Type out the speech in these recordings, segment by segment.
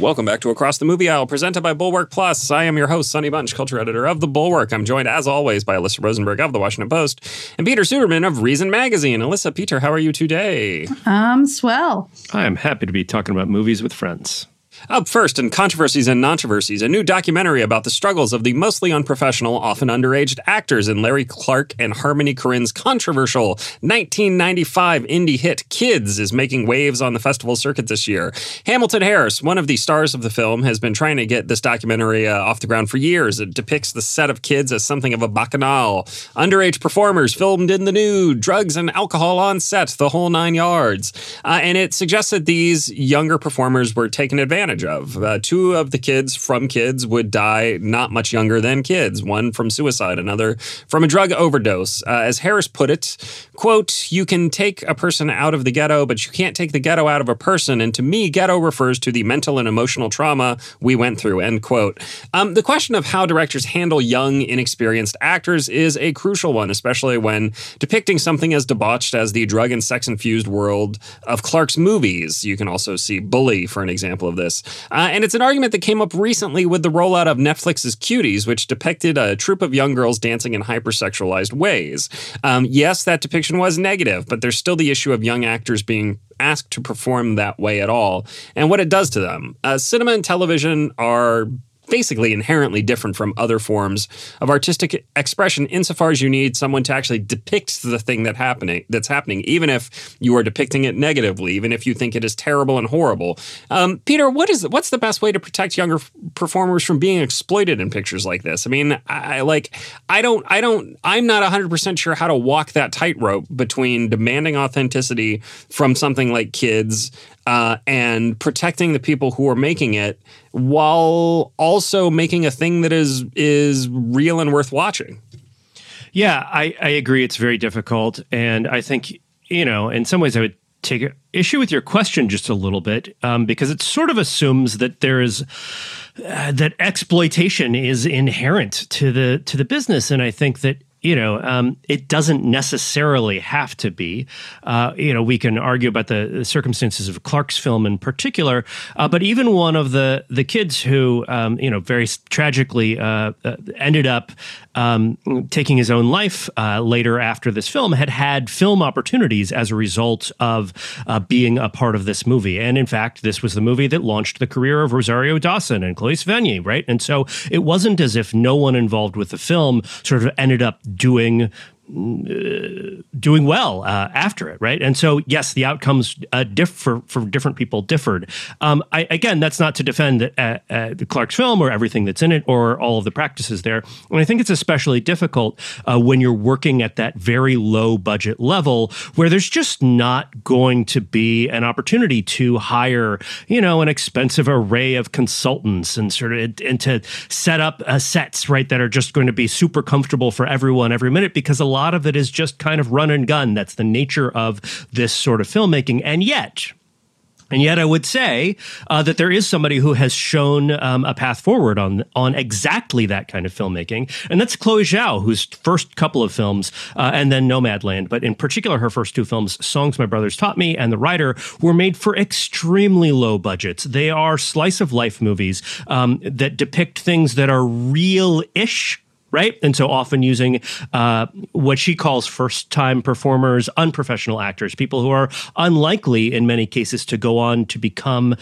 Welcome back to Across the Movie Aisle, presented by Bulwark Plus. I am your host, Sonny Bunch, culture editor of The Bulwark. I'm joined, as always, by Alyssa Rosenberg of The Washington Post and Peter Suderman of Reason Magazine. Alyssa, Peter, how are you today? Swell. I'm happy to be talking about movies with friends. Up first, in Controversies and Nontroversies, a new documentary about the struggles of the mostly unprofessional, often underaged actors in Larry Clark and Harmony Korine's controversial 1995 indie hit Kids is making waves on the festival circuit this year. Hamilton Harris, one of the stars of the film, has been trying to get this documentary off the ground for years. It depicts the set of Kids as something of a bacchanal. Underage performers filmed in the nude, drugs and alcohol on set, the whole 9 yards. And it suggests that these younger performers were taken advantage of. Two of the kids from Kids would die not much younger than Kids, one from suicide, another from a drug overdose. As Harris put it, quote, "You can take a person out of the ghetto, but you can't take the ghetto out of a person. And to me, ghetto refers to the mental and emotional trauma we went through," end quote. The question of how directors handle young, inexperienced actors is a crucial one, especially when depicting something as debauched as the drug and sex-infused world of Clark's movies. You can also see Bully for an example of this. And it's an argument that came up recently with the rollout of Netflix's Cuties, which depicted a troupe of young girls dancing in hypersexualized ways. Yes, that depiction was negative, but there's still the issue of young actors being asked to perform that way at all, and what it does to them. Cinema and television are basically inherently different from other forms of artistic expression insofar as you need someone to actually depict the thing that's happening, even if you are depicting it negatively, even if you think it is terrible and horrible. Peter, what's the best way to protect younger performers from being exploited in pictures like this? I mean, I'm not 100% sure how to walk that tightrope between demanding authenticity from something like Kids and protecting the people who are making it, while also making a thing that is real and worth watching. Yeah, I agree. It's very difficult. And I think, in some ways I would take issue with your question just a little bit, because it sort of assumes that there is that exploitation is inherent to the business. And I think that it doesn't necessarily have to be. We can argue about the circumstances of Clark's film in particular, but even one of the kids who, very tragically ended up taking his own life later after this film had film opportunities as a result of being a part of this movie. And in fact, this was the movie that launched the career of Rosario Dawson and Chloe Sevigny, right? And so it wasn't as if no one involved with the film sort of ended up doing well after it, right? And so, yes, the outcomes for different people differed. Again, that's not to defend the Clark's film or everything that's in it or all of the practices there. And I think it's especially difficult when you're working at that very low budget level where there's just not going to be an opportunity to hire, an expensive array of consultants and and to set up sets, right, that are just going to be super comfortable for everyone every minute, because a lot of it is just kind of run and gun. That's the nature of this sort of filmmaking. And yet I would say that there is somebody who has shown a path forward on exactly that kind of filmmaking, and that's Chloe Zhao, whose first couple of films, and then Nomadland, but in particular her first two films, Songs My Brothers Taught Me and The Rider, were made for extremely low budgets. They are slice of life movies that depict things that are real-ish, right? And so often using what she calls first-time performers, unprofessional actors, people who are unlikely in many cases to go on to become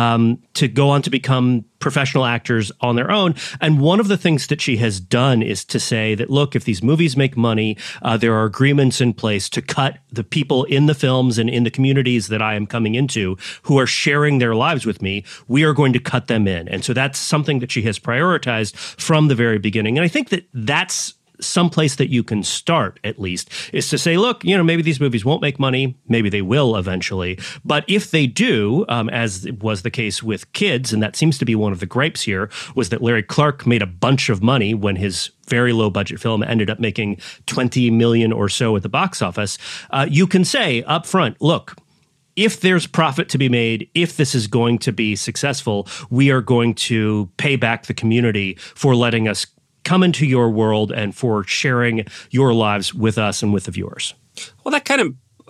professional actors on their own. And one of the things that she has done is to say that, look, if these movies make money, there are agreements in place to cut the people in the films and in the communities that I am coming into who are sharing their lives with me. We are going to cut them in. And so that's something that she has prioritized from the very beginning. And I think that that's someplace that you can start, at least, is to say, look, maybe these movies won't make money. Maybe they will eventually. But if they do, as was the case with Kids, and that seems to be one of the gripes here, was that Larry Clark made a bunch of money when his very low budget film ended up making 20 million or so at the box office. You can say up front, look, if there's profit to be made, if this is going to be successful, we are going to pay back the community for letting us come into your world and for sharing your lives with us and with the viewers. Well, that kind of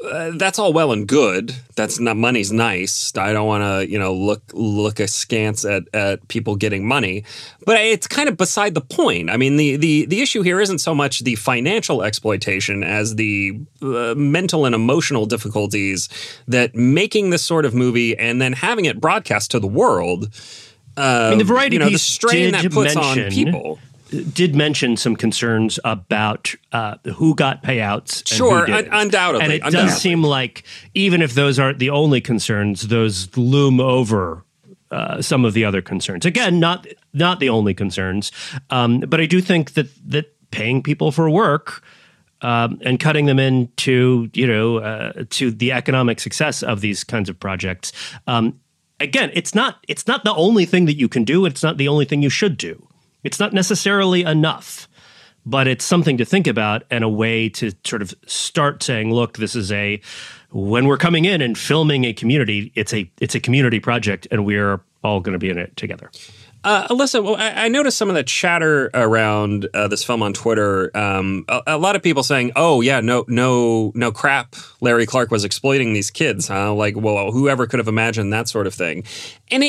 that's all well and good. That's not, money's nice. I don't want to, look askance at people getting money, but it's kind of beside the point. I mean, the issue here isn't so much the financial exploitation as the mental and emotional difficulties that making this sort of movie and then having it broadcast to the world. I mean, the Variety piece the strain that puts on people. Did mention some concerns about who got payouts and sure, who didn't. Undoubtedly. And it does seem like even if those aren't the only concerns, those loom over some of the other concerns. Again, not the only concerns, but I do think that paying people for work and cutting them into to the economic success of these kinds of projects. Again, it's not the only thing that you can do. It's not the only thing you should do. It's not necessarily enough, but it's something to think about and a way to sort of start saying, look, this is when we're coming in and filming a community, it's a community project and we're all going to be in it together. Alyssa, well, I noticed some of the chatter around this film on Twitter. A lot of people saying, "Oh, yeah, no crap. Larry Clark was exploiting these kids, huh? Like, well, whoever could have imagined that sort of thing?" And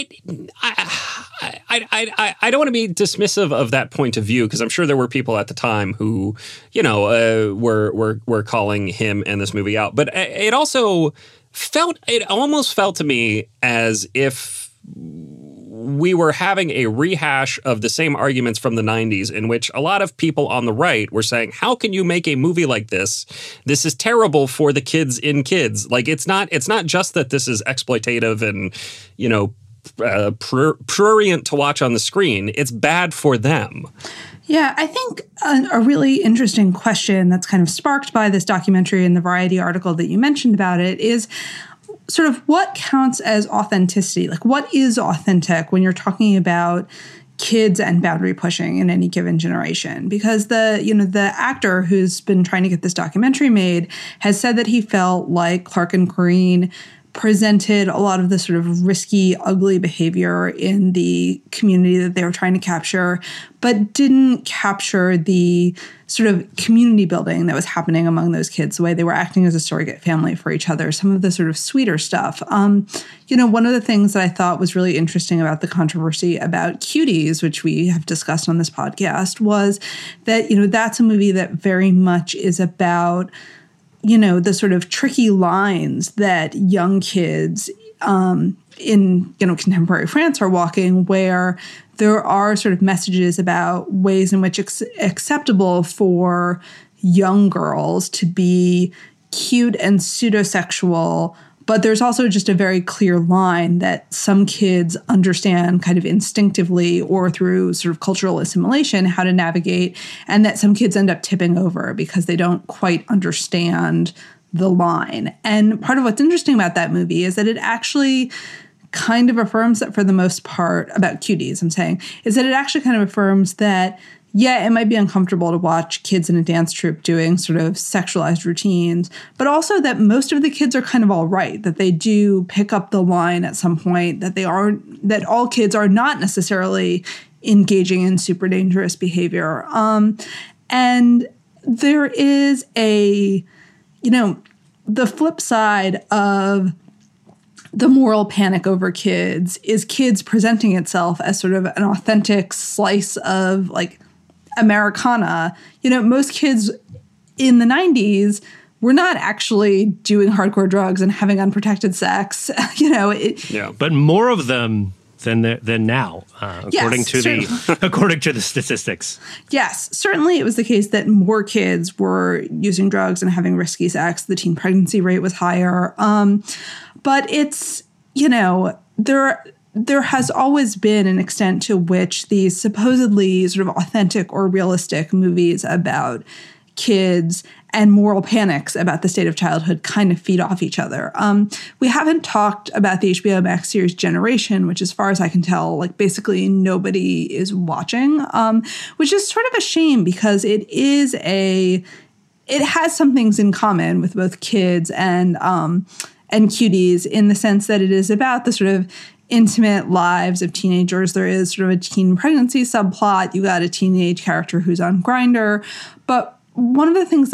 I don't want to be dismissive of that point of view because I'm sure there were people at the time who, were calling him and this movie out. But it almost felt to me as if we were having a rehash of the same arguments from the 90s in which a lot of people on the right were saying, how can you make a movie like this? This is terrible for the kids in kids. Like, it's not just that this is exploitative and, prurient to watch on the screen. It's bad for them. Yeah, I think a really interesting question that's kind of sparked by this documentary and the Variety article that you mentioned about it is sort of what counts as authenticity? Like, what is authentic when you're talking about kids and boundary pushing in any given generation? Because the actor who's been trying to get this documentary made has said that he felt like Clark and Corinne presented a lot of the sort of risky, ugly behavior in the community that they were trying to capture, but didn't capture the sort of community building that was happening among those kids, the way they were acting as a surrogate family for each other, some of the sort of sweeter stuff. One of the things that I thought was really interesting about the controversy about Cuties, which we have discussed on this podcast, was that, that's a movie that very much is about the sort of tricky lines that young kids in contemporary France are walking, where there are sort of messages about ways in which it's acceptable for young girls to be cute and pseudosexual, but there's also just a very clear line that some kids understand kind of instinctively or through sort of cultural assimilation how to navigate, and that some kids end up tipping over because they don't quite understand the line. And part of what's interesting about that movie is that it actually kind of affirms that for the most part about Cuties, I'm saying, is that it actually kind of affirms that, yeah, it might be uncomfortable to watch kids in a dance troupe doing sort of sexualized routines, but also that most of the kids are kind of all right, that they do pick up the line at some point, that all kids are not necessarily engaging in super dangerous behavior. And there is the flip side of the moral panic over kids is kids presenting itself as sort of an authentic slice of like Americana. Most kids in the 90s were not actually doing hardcore drugs and having unprotected sex. But more of them than now, according to the statistics. Yes, certainly it was the case that more kids were using drugs and having risky sex. The teen pregnancy rate was higher. But it's, there has always been an extent to which these supposedly sort of authentic or realistic movies about kids and moral panics about the state of childhood kind of feed off each other. We haven't talked about the HBO Max series Generation, which as far as I can tell, like basically nobody is watching, which is sort of a shame because it has some things in common with both kids and Cuties in the sense that it is about the sort of intimate lives of teenagers. There is sort of a teen pregnancy subplot. You got a teenage character who's on Grindr. But one of the things that is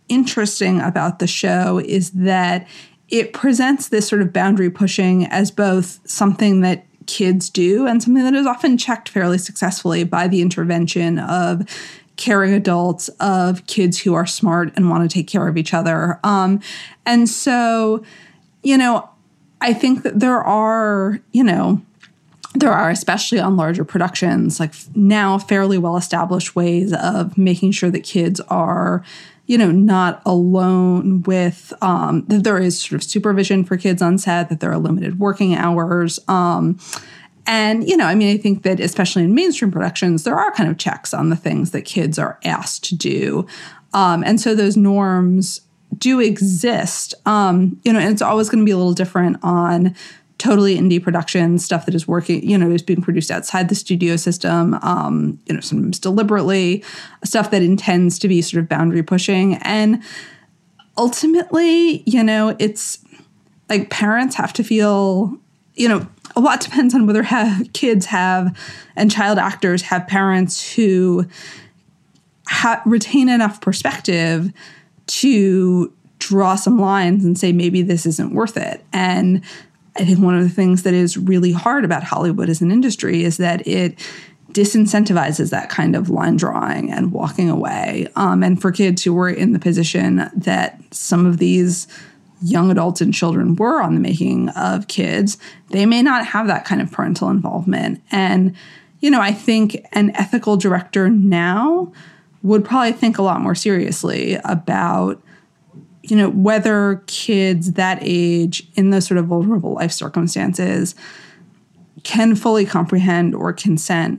interesting about the show is that it presents this sort of boundary pushing as both something that kids do and something that is often checked fairly successfully by the intervention of caring adults, of kids who are smart and want to take care of each other. And so, I think that there are, especially on larger productions, like now fairly well-established ways of making sure that kids are, not alone with, that there is sort of supervision for kids on set, that there are limited working hours. And, I think that especially in mainstream productions, there are kind of checks on the things that kids are asked to do. And so those norms do exist. And it's always going to be a little different on totally indie production stuff that is working, is being produced outside the studio system, sometimes deliberately, stuff that intends to be sort of boundary pushing. And ultimately, it's like parents have to feel, a lot depends on whether kids have and child actors have parents who retain enough perspective to draw some lines and say, maybe this isn't worth it. And I think one of the things that is really hard about Hollywood as an industry is that it disincentivizes that kind of line drawing and walking away. And for kids who were in the position that some of these young adults and children were on the making of kids, they may not have that kind of parental involvement. And, I think an ethical director now would probably think a lot more seriously about whether kids that age in those sort of vulnerable life circumstances can fully comprehend or consent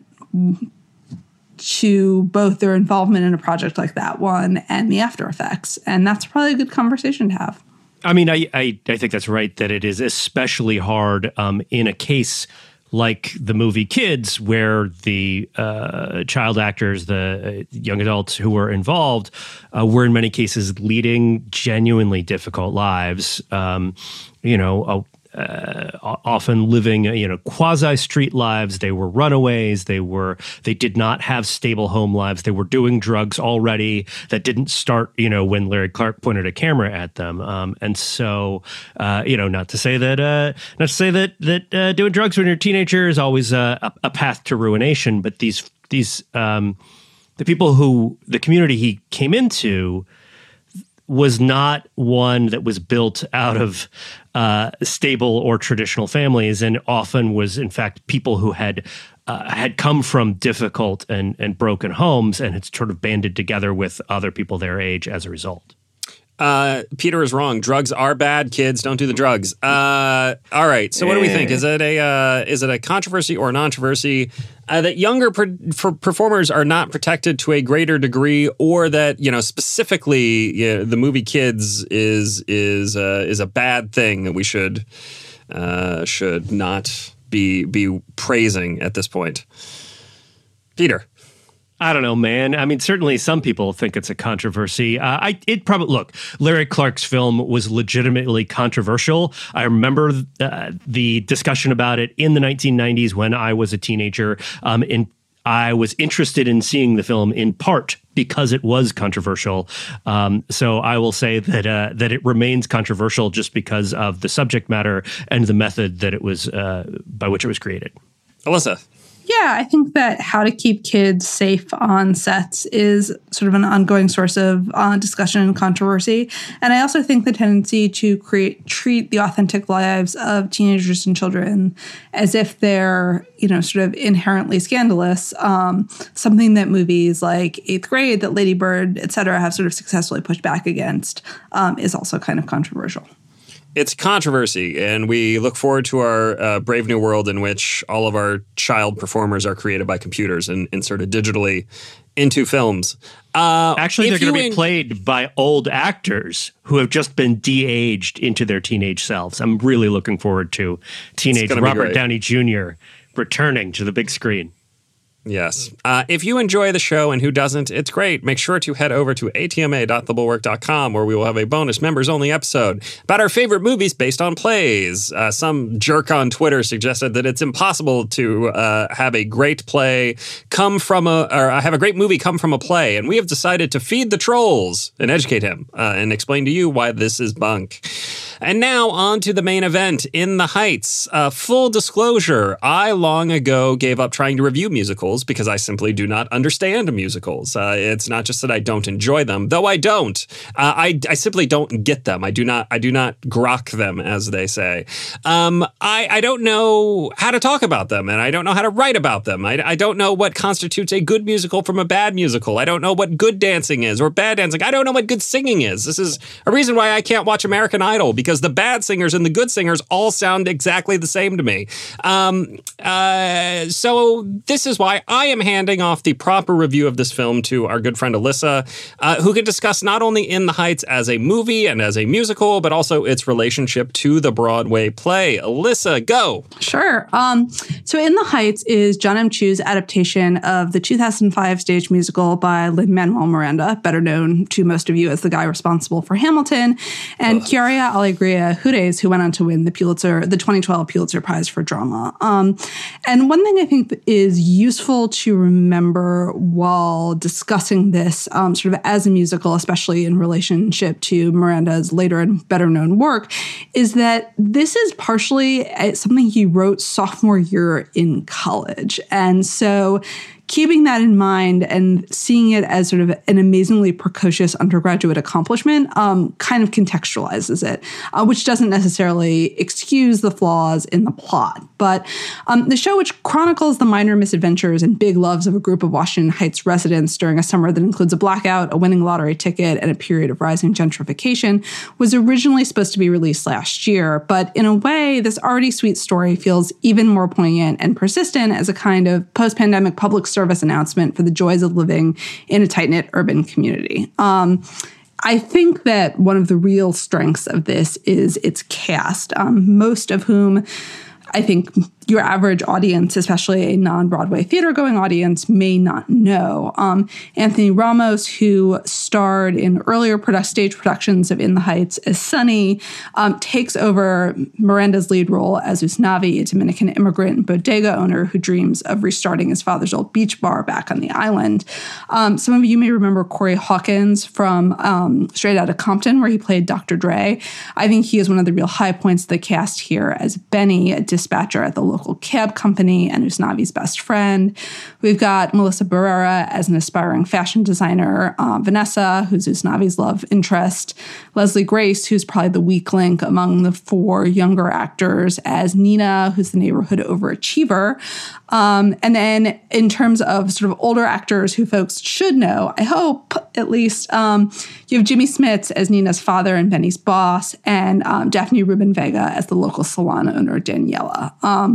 to both their involvement in a project like that one and the after effects. And that's probably a good conversation to have. I mean, I think that's right, that it is especially hard in a case like the movie Kids, where the child actors, the young adults who were involved, were in many cases leading genuinely difficult lives. Often living, quasi-street lives. They were runaways. They did not have stable home lives. They were doing drugs already that didn't start, when Larry Clark pointed a camera at them. And so, not to say that doing drugs when you're a teenager is always a path to ruination, but the community he came into was not one that was built out of stable or traditional families, and often was, in fact, people who had come from difficult and broken homes and had sort of banded together with other people their age as a result. Peter is wrong. Drugs are bad. Kids, don't do the drugs. All right. So what do we think? Is it a controversy or a non-controversy that younger performers are not protected to a greater degree, or that specifically the movie Kids is a bad thing that we should not be praising at this point? Peter. I don't know, man. I mean, certainly some people think it's a controversy. Larry Clark's film was legitimately controversial. I remember the discussion about it in the 1990s when I was a teenager. I was interested in seeing the film in part because it was controversial. So I will say that it remains controversial just because of the subject matter and the method that it was by which it was created. Alyssa. Yeah, I think that how to keep kids safe on sets is sort of an ongoing source of discussion and controversy. And I also think the tendency to treat the authentic lives of teenagers and children as if they're, sort of inherently scandalous, something that movies like Eighth Grade, that Lady Bird, et cetera, have sort of successfully pushed back against, is also kind of controversial. It's controversy, and we look forward to our brave new world in which all of our child performers are created by computers and inserted digitally into films. Actually, they're going to be played by old actors who have just been de-aged into their teenage selves. I'm really looking forward to teenage Robert Downey Jr. returning to the big screen. Yes. If you enjoy the show, and who doesn't, it's great. Make sure to head over to atma.thebulwark.com, where we will have a bonus members-only episode about our favorite movies based on plays. Some jerk on Twitter suggested that it's impossible to have a great play come from have a great movie come from a play, and we have decided to feed the trolls and educate him and explain to you why this is bunk. And now on to the main event, In the Heights. Full disclosure, I long ago gave up trying to review musicals because I simply do not understand musicals. It's not just that I don't enjoy them, though I don't. I simply don't get them. I do not grok them, as they say. I don't know how to talk about them, and I don't know how to write about them. I don't know what constitutes a good musical from a bad musical. I don't know what good dancing is or bad dancing. I don't know what good singing is. This is a reason why I can't watch American Idol, because the bad singers and the good singers all sound exactly the same to me. So this is why I am handing off the proper review of this film to our good friend Alyssa, who can discuss not only In the Heights as a movie and as a musical, but also its relationship to the Broadway play. Alyssa, go. Sure. So In the Heights is John M. Chu's adaptation of the 2005 stage musical by Lin-Manuel Miranda, better known to most of you as the guy responsible for Hamilton, and Chiara Alegria Hudes, who went on to win the 2012 Pulitzer Prize for Drama. And one thing I think is useful to remember while discussing this sort of as a musical, especially in relationship to Miranda's later and better known work, is that this is partially something he wrote sophomore year in college. And so keeping that in mind and seeing it as sort of an amazingly precocious undergraduate accomplishment kind of contextualizes it, which doesn't necessarily excuse the flaws in the plot. But the show, which chronicles the minor misadventures and big loves of a group of Washington Heights residents during a summer that includes a blackout, a winning lottery ticket, and a period of rising gentrification, was originally supposed to be released last year. But in a way, this already sweet story feels even more poignant and persistent as a kind of post-pandemic public service announcement for the joys of living in a tight-knit urban community. I think that one of the real strengths of this is its cast, most of whom I think your average audience, especially a non-Broadway theater-going audience, may not know. Anthony Ramos, who starred in earlier stage productions of In the Heights as Sonny, takes over Miranda's lead role as Usnavi, a Dominican immigrant and bodega owner who dreams of restarting his father's old beach bar back on the island. Some of you may remember Corey Hawkins from Straight Outta Compton, where he played Dr. Dre. I think he is one of the real high points of the cast here as Benny, a dispatcher at the local cab company and Usnavi's best friend. We've got Melissa Barrera as an aspiring fashion designer, Vanessa, who's Usnavi's love interest, Leslie Grace, who's probably the weak link among the four younger actors, as Nina, who's the neighborhood overachiever. And then in terms of sort of older actors who folks should know, I hope at least, you have Jimmy Smits as Nina's father and Benny's boss, and Daphne Rubin Vega as the local salon owner, Daniela.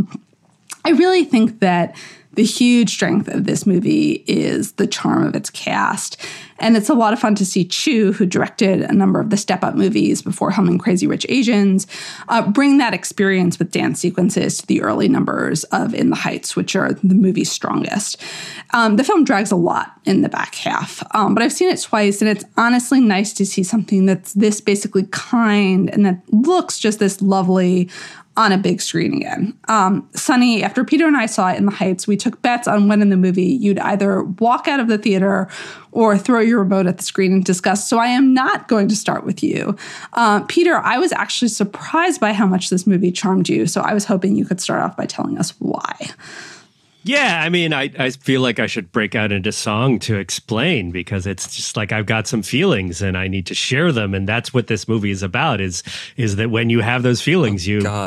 I really think that the huge strength of this movie is the charm of its cast. And it's a lot of fun to see Chu, who directed a number of the Step Up movies before helming Crazy Rich Asians, bring that experience with dance sequences to the early numbers of In the Heights, which are the movie's strongest. The film drags a lot in the back half, but I've seen it twice, and it's honestly nice to see something that's this basically kind and that looks just this lovely on a big screen again. Sonny, after Peter and I saw it In the Heights, we took bets on when in the movie you'd either walk out of the theater or throw your remote at the screen in disgust. So I am not going to start with you. Peter, I was actually surprised by how much this movie charmed you. So I was hoping you could start off by telling us why. Yeah, I mean, I feel like I should break out into song to explain, because it's just like I've got some feelings and I need to share them, and that's what this movie is about. Is that when you have those feelings,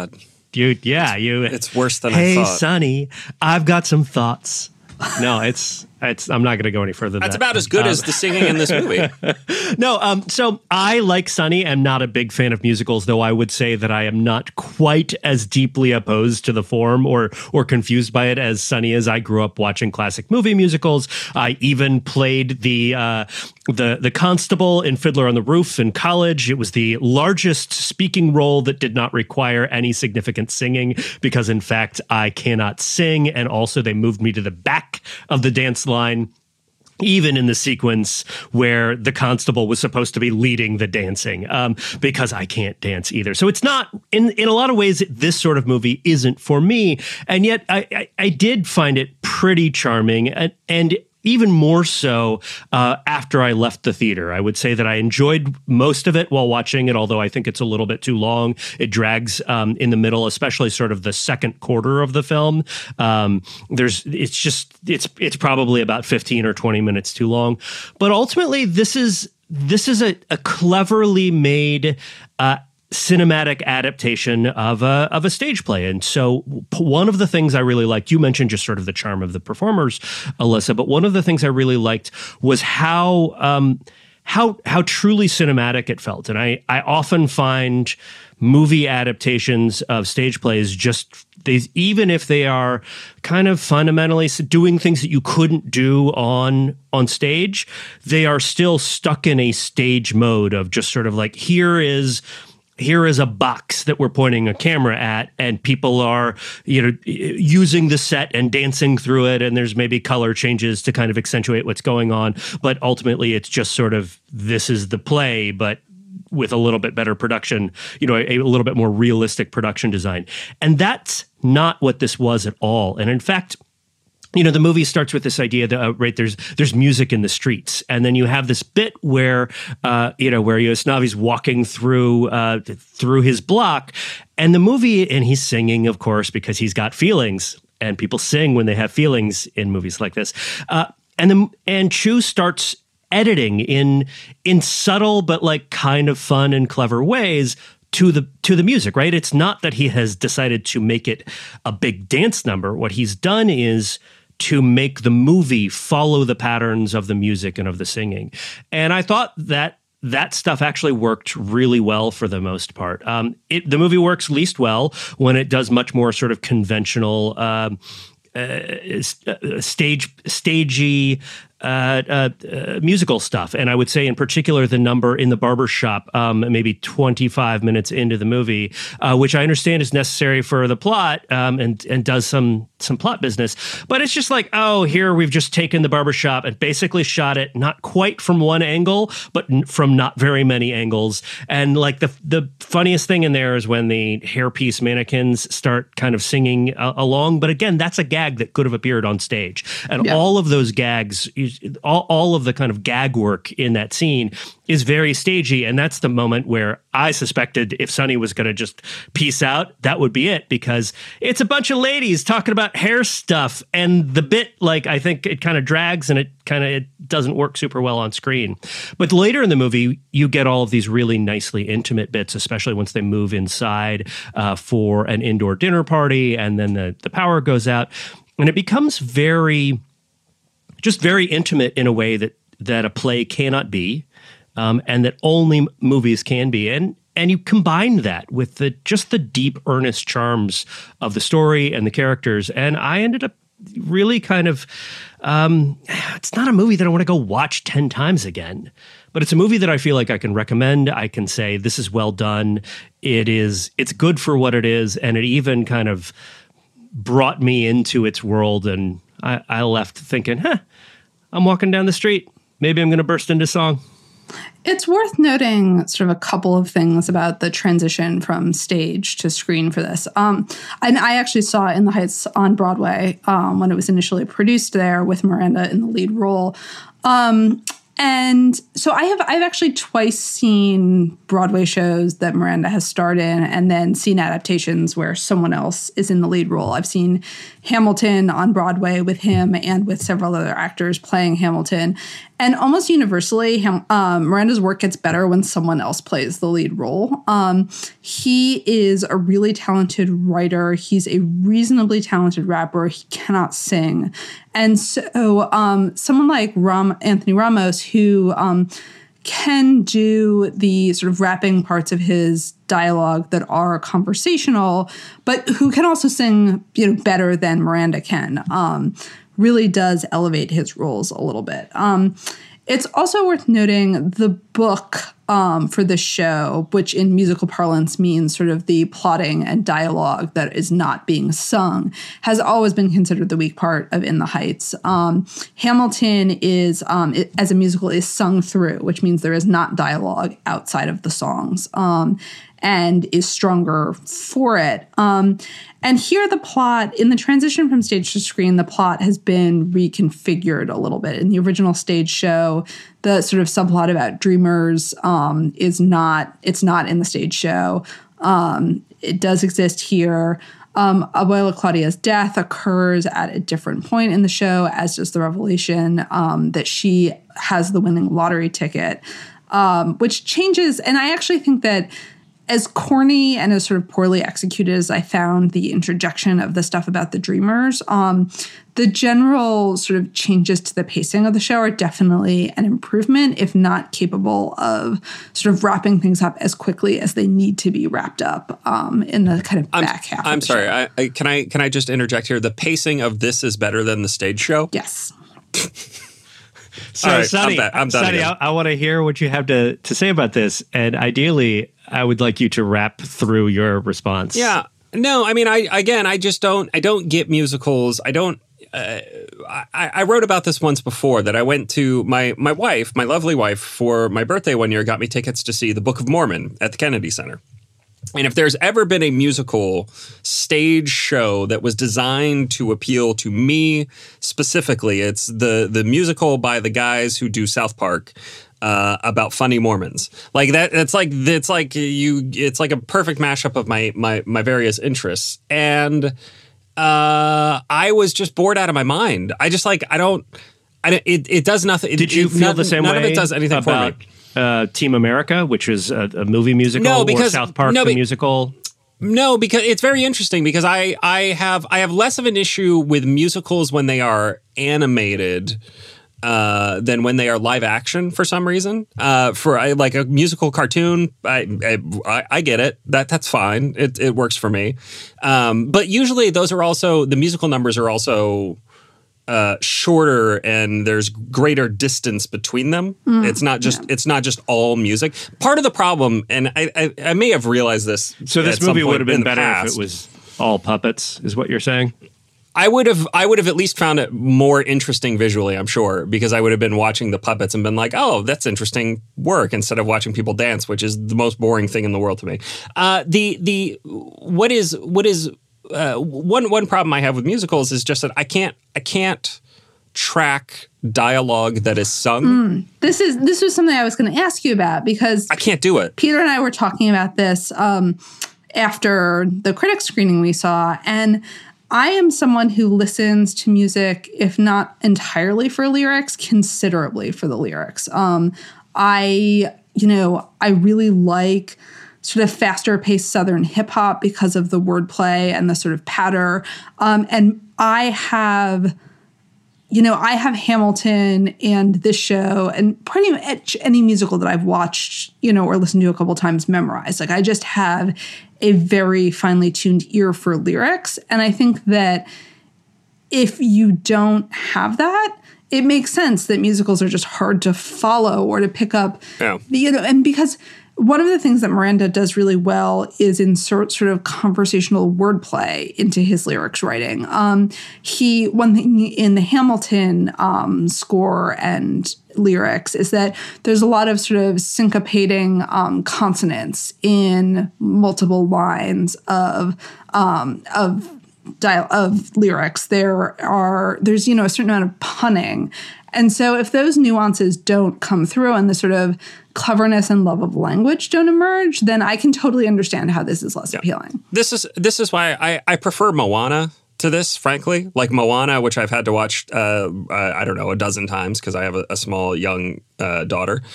it's worse than I thought. Hey, Sonny, I've got some thoughts. No, I'm not going to go any further than that. That's about as good as the singing in this movie. No, so I, like Sonny, am not a big fan of musicals, though I would say that I am not quite as deeply opposed to the form or confused by it as Sonny is. I grew up watching classic movie musicals. I even played the the constable in Fiddler on the Roof in college. It was the largest speaking role that did not require any significant singing because, in fact, I cannot sing. And also they moved me to the back of the dance line, even in the sequence where the constable was supposed to be leading the dancing, because I can't dance either. So it's not, in a lot of ways, this sort of movie isn't for me. And yet I did find it pretty charming, and even more so after I left the theater. I would say that I enjoyed most of it while watching it, although I think it's a little bit too long. It drags in the middle, especially sort of the second quarter of the film. It's probably about 15 or 20 minutes too long. But ultimately, this is a cleverly made cinematic adaptation of a stage play. And so one of the things I really liked, you mentioned just sort of the charm of the performers, Alyssa, but one of the things I really liked was how truly cinematic it felt. And I often find movie adaptations of stage plays even if they are kind of fundamentally doing things that you couldn't do on stage, they are still stuck in a stage mode of just sort of like, here is a box that we're pointing a camera at, and people are, using the set and dancing through it. And there's maybe color changes to kind of accentuate what's going on. But ultimately, it's just sort of, this is the play, but with a little bit better production, a little bit more realistic production design. And that's not what this was at all. And in fact, the movie starts with this idea that, there's music in the streets. And then you have this bit where Usnavi's walking through his block, and the movie, and he's singing, of course, because he's got feelings, and people sing when they have feelings in movies like this. And Chu starts editing in subtle, but like kind of fun and clever ways to the music, right? It's not that he has decided to make it a big dance number. What he's done is to make the movie follow the patterns of the music and of the singing. And I thought that stuff actually worked really well for the most part. The movie works least well when it does much more sort of conventional, stagey, musical stuff. And I would say in particular the number in the barbershop, maybe 25 minutes into the movie, which I understand is necessary for the plot, and does some plot business. But it's just like, here we've just taken the barbershop and basically shot it not quite from one angle, but from not very many angles. And like the funniest thing in there is when the hairpiece mannequins start kind of singing along. But again, that's a gag that could have appeared on stage. And all of those gags, all of the kind of gag work in that scene is very stagey. And that's the moment where I suspected if Sonny was going to just peace out, that would be it, because it's a bunch of ladies talking about hair stuff. And the bit, I think it kind of drags and it doesn't work super well on screen. But later in the movie, you get all of these really nicely intimate bits, especially once they move inside for an indoor dinner party, and then the power goes out. And it becomes very intimate in a way that a play cannot be, and that only movies can be. And you combine that with the deep, earnest charms of the story and the characters. And I ended up really kind of, it's not a movie that I want to go watch 10 times again, but it's a movie that I feel like I can recommend. I can say, this is well done. It's good for what it is. And it even kind of brought me into its world. And I left thinking, I'm walking down the street. Maybe I'm going to burst into song. It's worth noting sort of a couple of things about the transition from stage to screen for this. And I actually saw In the Heights on Broadway when it was initially produced there with Miranda in the lead role. And so I've actually twice seen Broadway shows that Miranda has starred in, and then seen adaptations where someone else is in the lead role. I've seen Hamilton on Broadway with him and with several other actors playing Hamilton. And almost universally, Miranda's work gets better when someone else plays the lead role. He is a really talented writer. He's a reasonably talented rapper. He cannot sing. And so someone like Anthony Ramos, who can do the sort of rapping parts of his dialogue that are conversational, but who can also sing, better than Miranda can. really does elevate his roles a little bit. It's also worth noting the book for the show, which in musical parlance means sort of the plotting and dialogue that is not being sung, has always been considered the weak part of In the Heights. Hamilton is, as a musical, is sung through, which means there is not dialogue outside of the songs. And is stronger for it. And here the plot, in the transition from stage to screen, the plot has been reconfigured a little bit. In the original stage show, the sort of subplot about dreamers it's not in the stage show. It does exist here. Abuela Claudia's death occurs at a different point in the show, as does the revelation that she has the winning lottery ticket, which changes. And I actually think that as corny and as sort of poorly executed as I found the interjection of the stuff about the dreamers, the general sort of changes to the pacing of the show are definitely an improvement, if not capable of sort of wrapping things up as quickly as they need to be wrapped up in the kind of back half. I'm sorry. Can I just interject here? The pacing of this is better than the stage show? Yes. So, right, Sunny, I want to hear what you have to say about this. And ideally, I would like you to wrap through your response. Yeah. No, I mean, I just don't get musicals. I don't. I wrote about this once before, that I went to my lovely wife, for my birthday one year, got me tickets to see The Book of Mormon at the Kennedy Center. And if there's ever been a musical stage show that was designed to appeal to me specifically, it's the musical by the guys who do South Park about funny Mormons. Like that, it's like a perfect mashup of my various interests. And I was just bored out of my mind. It does nothing. Did you feel the same way? None of it does anything about for me. Team America, which is a movie musical, or South Park the musical? No, because it's very interesting, because I have less of an issue with musicals when they are animated than when they are live action for some reason. Like a musical cartoon, I get it. That's fine. It works for me. But usually the musical numbers are also shorter, and there's greater distance between them. It's not just all music. Part of the problem, and I may have realized this. So this movie would have been better if it was all puppets, is what you're saying? I would have at least found it more interesting visually, I'm sure, because I would have been watching the puppets and been like, oh, that's interesting work, instead of watching people dance, which is the most boring thing in the world to me. One problem I have with musicals is just that I can't track dialogue that is sung. This was something I was going to ask you about, because I can't do it. Peter and I were talking about this after the critics screening we saw, and I am someone who listens to music, if not entirely for lyrics, considerably for the lyrics. I really like sort of faster paced Southern hip hop because of the wordplay and the sort of patter. And I have Hamilton and this show and pretty much any musical that I've watched, or listened to a couple times memorized. Like, I just have a very finely tuned ear for lyrics. And I think that if you don't have that, it makes sense that musicals are just hard to follow or to pick up. Yeah. And because one of the things that Miranda does really well is insert sort of conversational wordplay into his lyrics writing. One thing in the Hamilton score and lyrics is that there's a lot of sort of syncopating consonants in multiple lines of lyrics. There's a certain amount of punning. And so if those nuances don't come through and the sort of cleverness and love of language don't emerge, then I can totally understand how this is less appealing. This is why I prefer Moana to this, frankly. Like Moana, which I've had to watch, I don't know, a dozen times because I have a small young daughter.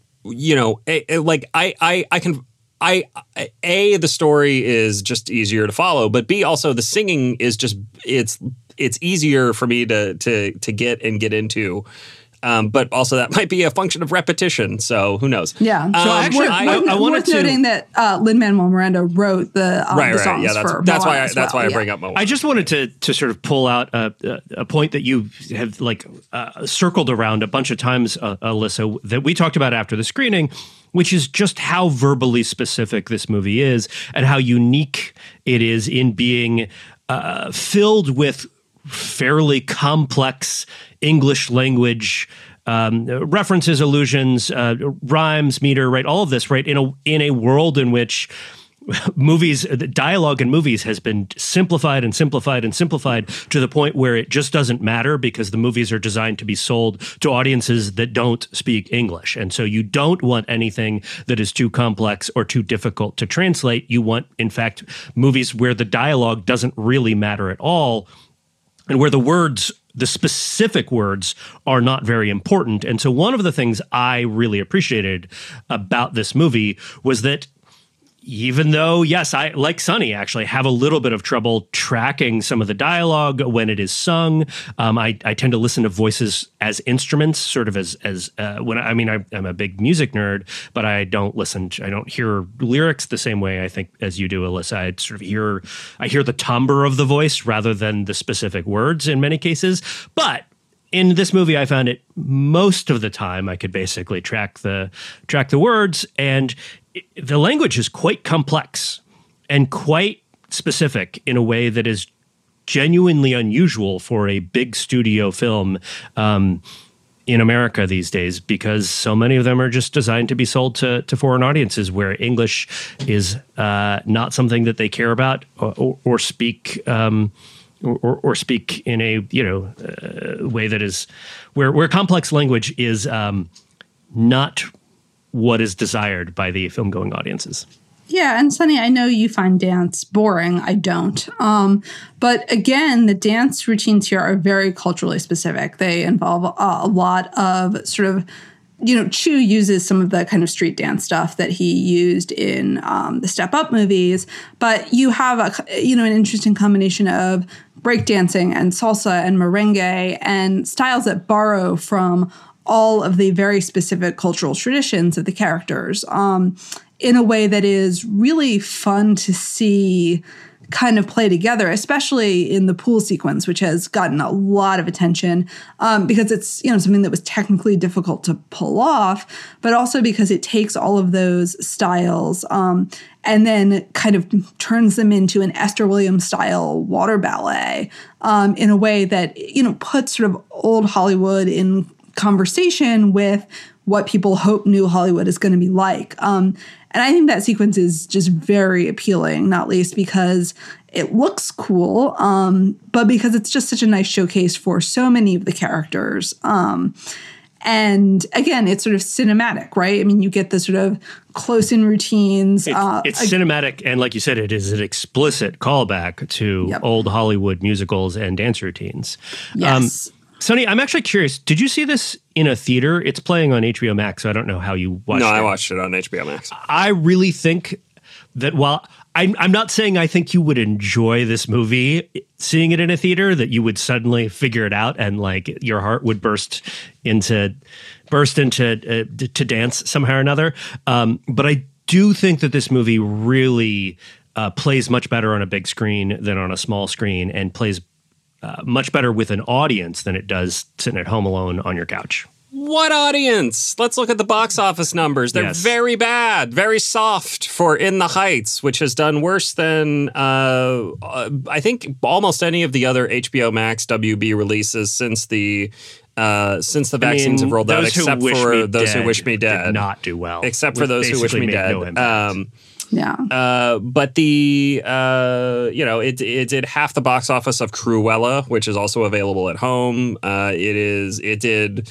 The story is just easier to follow, but B, also the singing is just it's easier for me to get into But also that might be a function of repetition. So who knows? Yeah. So actually, I wanted worth noting that Lin-Manuel Miranda wrote the songs Yeah, for that's Moana why I bring up Moana. I just wanted to sort of pull out a point that you have circled around a bunch of times, Alyssa, that we talked about after the screening, which is just how verbally specific this movie is and how unique it is in being filled with fairly complex English language references, allusions, rhymes, meter, right? All of this, right? In a world in which dialogue in movies has been simplified and simplified and simplified to the point where it just doesn't matter because the movies are designed to be sold to audiences that don't speak English. And so you don't want anything that is too complex or too difficult to translate. You want, in fact, movies where the dialogue doesn't really matter at all and where the specific words are not very important. And so one of the things I really appreciated about this movie was that even though, yes, I, like Sunny, actually have a little bit of trouble tracking some of the dialogue when it is sung. I tend to listen to voices as instruments, sort of as when I'm a big music nerd, but I don't hear lyrics the same way I think as you do, Alyssa. I hear the timbre of the voice rather than the specific words in many cases, but in this movie, I found it most of the time I could basically track the words, and the language is quite complex and quite specific in a way that is genuinely unusual for a big studio film in America these days, because so many of them are just designed to be sold to foreign audiences where English is not something that they care about or speak or speak in a way that is where complex language is not what is desired by the film-going audiences. Yeah, and Sunny, I know you find dance boring. I don't. But again, the dance routines here are very culturally specific. They involve a lot of sort of, Chu uses some of the kind of street dance stuff that he used in the Step Up movies. But you have an interesting combination of breakdancing and salsa and merengue and styles that borrow from all of the very specific cultural traditions of the characters in a way that is really fun to see kind of play together, especially in the pool sequence, which has gotten a lot of attention because it's something that was technically difficult to pull off, but also because it takes all of those styles and then kind of turns them into an Esther Williams style water ballet in a way that puts sort of old Hollywood in conversation with what people hope new Hollywood is going to be like. And I think that sequence is just very appealing, not least because it looks cool, but because it's just such a nice showcase for so many of the characters. And again, it's sort of cinematic, right? I mean, you get the sort of close-in routines. It's cinematic, and like you said, it is an explicit callback to old Hollywood musicals and dance routines. Yes. Sonny, I'm actually curious. Did you see this in a theater? It's playing on HBO Max, so I don't know how you watched it. No, I watched it on HBO Max. I really think that while I'm not saying I think you would enjoy this movie seeing it in a theater, that you would suddenly figure it out and like your heart would burst into to dance somehow or another. But I do think that this movie really plays much better on a big screen than on a small screen, and plays much better with an audience than it does sitting at home alone on your couch. What audience? Let's look at the box office numbers. They're very bad, very soft for In the Heights, which has done worse than I think almost any of the other HBO Max WB releases since the vaccines have rolled out, except for Those Who Wish Me Dead. Did not do well. Except for Those Who Wish Me Dead. Yeah. But the it did half the box office of Cruella, which is also available at home. It did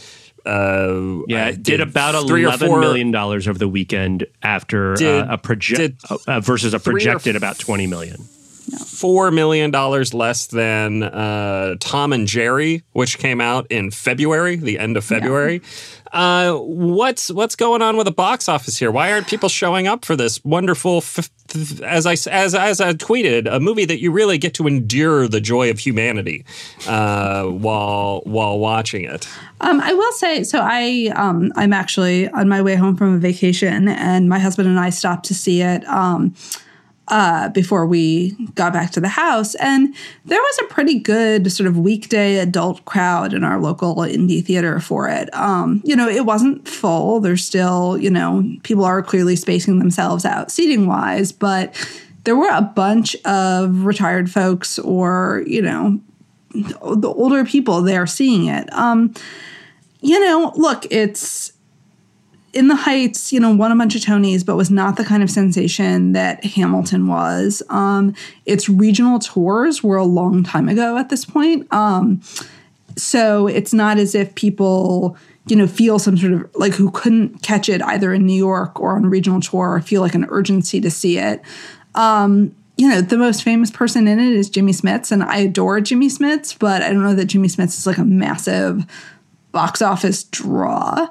about $11 million over the weekend after versus a projected about $20 million. $4 million less than Tom and Jerry, which came out in February, the end of February. What's going on with the box office here? Why aren't people showing up for this wonderful, as I tweeted, a movie that you really get to endure the joy of humanity while watching it? I will say, so I'm actually on my way home from a vacation, and my husband and I stopped to see it before we got back to the house. And there was a pretty good sort of weekday adult crowd in our local indie theater for it. It wasn't full. There's still, people are clearly spacing themselves out seating wise, but there were a bunch of retired folks or, the older people there seeing it. Look, it's In the Heights, won a bunch of Tonys, but was not the kind of sensation that Hamilton was. Its regional tours were a long time ago at this point. So it's not as if people, feel some sort of like who couldn't catch it either in New York or on a regional tour or feel like an urgency to see it. The most famous person in it is Jimmy Smits, and I adore Jimmy Smits, but I don't know that Jimmy Smits is like a massive box office draw.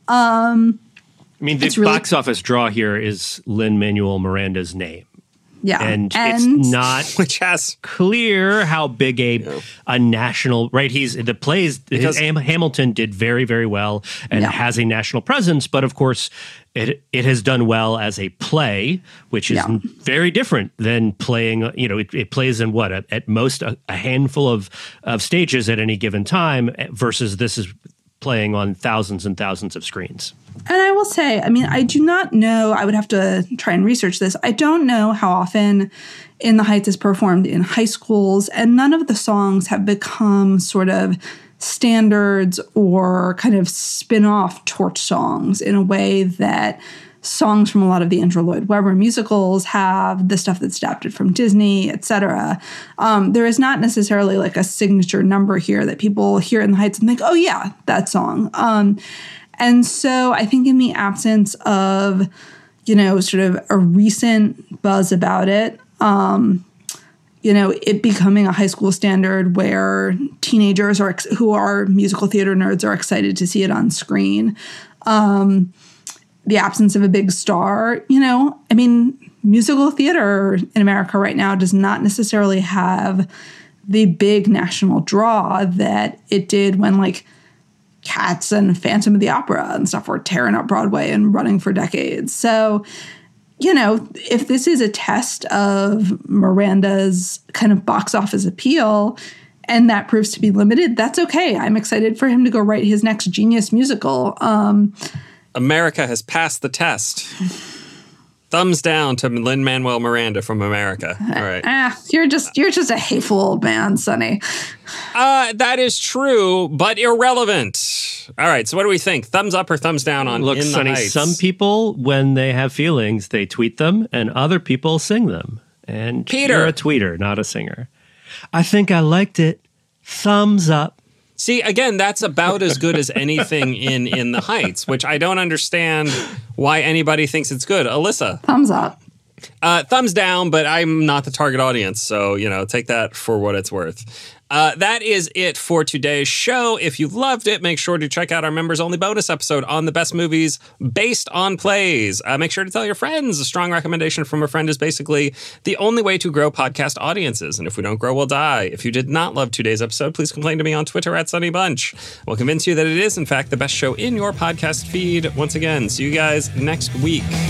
The box office draw here is Lin-Manuel Miranda's name. Yeah. And it's not which has clear how big a national, right? Hamilton did very, very well and has a national presence, but of course it has done well as a play, which is very different than playing, it plays in at most a handful of stages at any given time versus this is playing on thousands and thousands of screens. And I will say, I do not know, I would have to try and research this. I don't know how often In the Heights is performed in high schools, and none of the songs have become sort of standards or kind of spin-off torch songs in a way that songs from a lot of the Andrew Lloyd Webber musicals have, the stuff that's adapted from Disney, etc. There is not necessarily like a signature number here that people hear In the Heights and think, oh yeah, that song. And so I think in the absence of, sort of a recent buzz about it, it becoming a high school standard where teenagers who are musical theater nerds are excited to see it on screen. The absence of a big star, musical theater in America right now does not necessarily have the big national draw that it did when like Cats and Phantom of the Opera and stuff were tearing up Broadway and running for decades. So, if this is a test of Miranda's kind of box office appeal and that proves to be limited, that's okay. I'm excited for him to go write his next genius musical. America has passed the test. Thumbs down to Lin-Manuel Miranda from America. All right. You're just a hateful old man, Sonny. That is true, but irrelevant. All right, so what do we think? Thumbs up or thumbs down on Look, In the Sonny, Heights? some people, when they have feelings, they tweet them, and other people sing them. And Peter. You're a tweeter, not a singer. I think I liked it. Thumbs up. See, again, that's about as good as anything in the Heights, which I don't understand why anybody thinks it's good. Alyssa? Thumbs up. Thumbs down, but I'm not the target audience, so, take that for what it's worth. That is it for today's show. If you loved it, make sure to check out our members-only bonus episode on the best movies based on plays. Make sure to tell your friends. A strong recommendation from a friend is basically the only way to grow podcast audiences. And if we don't grow, we'll die. If you did not love today's episode, please complain to me on Twitter @SunnyBunch. We'll convince you that it is, in fact, the best show in your podcast feed. Once again, see you guys next week.